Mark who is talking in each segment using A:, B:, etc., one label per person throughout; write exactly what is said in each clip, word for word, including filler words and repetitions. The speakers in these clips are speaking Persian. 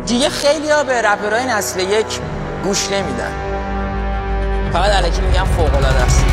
A: دیگه خیلی ها به رپرهای نسل یک گوش نمیدن، فقط الکی میگم فوق‌العاده است.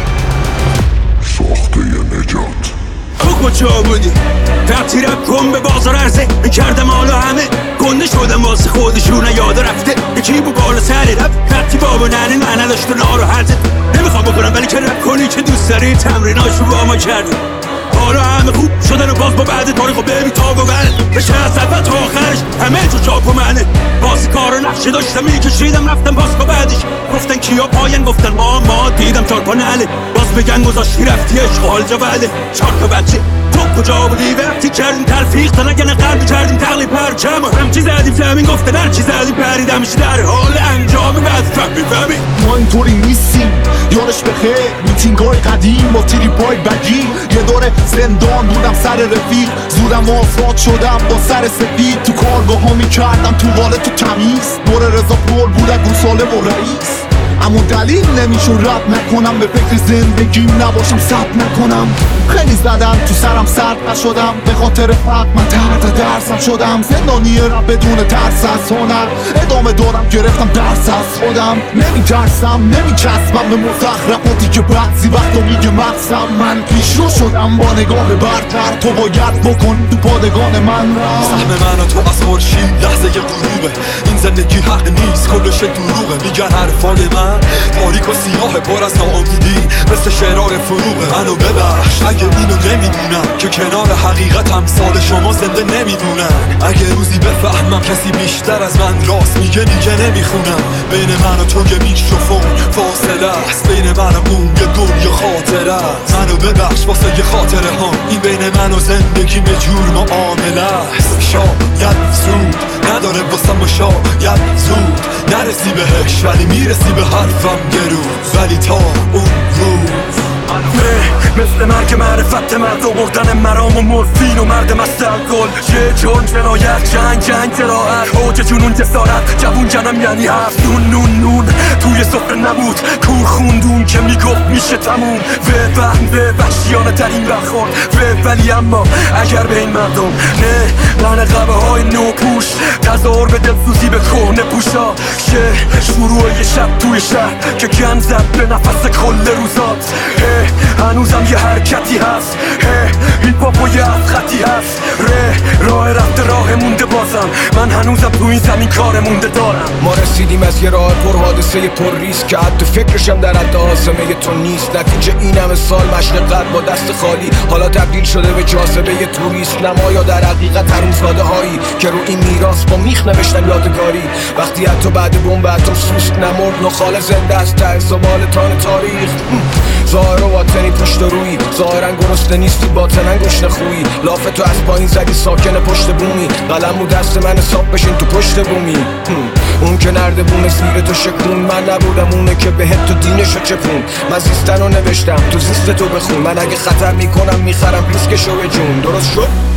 B: ساخته نجات
C: تو کجا بودی؟ رفتی رپ کن به بازار عرضه میکردم حالا همه گنده شدم واسه خودشون یاد رفته یکی بود بالا سر رپ رفتی بابا ننه من نداشت و ناراحته نمیخوام بکنم ولی که رپ کنی که دوست داری تمریناشو با ما کردی حالا همه خوب شدن و باز با بعد تاریخو ببین تا و بله بشه از اول تا آخرش همه تو چاپ و منه باز کار و نقشه داشتم میکشیدم رفتم باز با بعدش گفتن کیا پاین گفتن ما ما دیدم چار پا نله باز بگن گذاشتی رفتی عشق حال جا بله چار تا بچه تو کجا بودی وقتی کردیم تلفیق تا نگن قلبی کردیم تقلیب پرچم هم چی زدیم فهمین گفتن هر چی زدیم پریدم میشه در حال انجام بعد فهمی فهمی
D: ما اینطوری نیستیم یادش بخیر میتینگای قدیم با تیری پای بگی یه دوره زندان بودم سر رفیق زودم آزاد شدم با سر سفید تو کارگاه ها میکردم تو واله تو تمیز دور رضا پول بودم گو سالم و رئیس اما دلیل نمیشون رد نکنم به فکر زندگیم نباشم ثبت نکنم خیلی زدم تو سرم سرد نشدم به خاطر فقر من تحت درسم شدم زندانی رب بدون ترس از هنر ادامه دارم گرفتم درس از خودم نمیترسم نمیچسبم به مزخرفاتی که بعضی وقتا میگه مقصم من پیشرو شدم با نگاه برتر تو باید بکن تو پادگان من را
E: سهم من و تو از خورشید لحظه غروبه این زندگی حق نیست کلش دروغه میگن حرفان من تاریک و سیاه پر از ناامیدی مثل شعرهای فروغه منو ببخش اگه اینو نمیدونم که کنار حقیقت امثال شما زنده نمیدونن اگه روزی بفهمم کسی بیشتر از من راست میگه دیگه نمیخونم بین من و تو یه میکروفون فاصله است بین من و اون یه دنیا خاطره است منو ببخش واسه یه خاطره ها این بین من و زندگیم یه جور معامله است شاید زود نداره واسه ما شاید زود نرسی بهش ولی میرسی به حرفم یه روز ولی تا اون روز مثل مرگ معرفت مرد و بردن مرام و مورفین و مرد مست الکل یه جرم جنایت جنگ جنگ جراحت اوج جنون جسارت جوون جنم یعنی هفت نون نون نون توی سفره نبود کور خوندون که میگفت میشه تموم و فهم به وحشیانه ترین برخورد و ولی اما اگر به این مردم نه من قبه های نو پوش تظاهر به دلسوزی به کهنه پوشا که شروع یه شب توی شهر که گن زد به نفس کل روزات هنوزم یه حرکتی هست این پاپا یه خطی هست ره راه رفته راه مونده بازم من هنوزم تو این زمین کار مونده دارم
F: ما رسیدیم از یه راه پر حادثه پر ریسک که حتی فکرشم در حد آسمه تو نیست نتیجه این همه سال مشق قلب با دست خالی حالا تبدیل شده به جاذبه یه توریست نمایا در حقیقت حرومزاده هایی که رو این میراث با میخ نوشتن یادگاری وقتی حتی بعد بمب اتم سوست نمرد نخاله زنده است ته زبال تان تاریخ ظاهر و باطنی پشت روی ظاهرا گرسنه نیستی باطنا گشنه خویی لاف تو از پایین زدی ساکن پشت بومی قلم و دست من حساب بشین تو پشت بومی اون که نرده بوم زیر تو شکرون من نبودم اونه که بهت تو دینشو چپون من زیستن رو نوشتم تو زیست تو بخون من اگه خطر میکنم میخرم ریسکشو به جون درست شد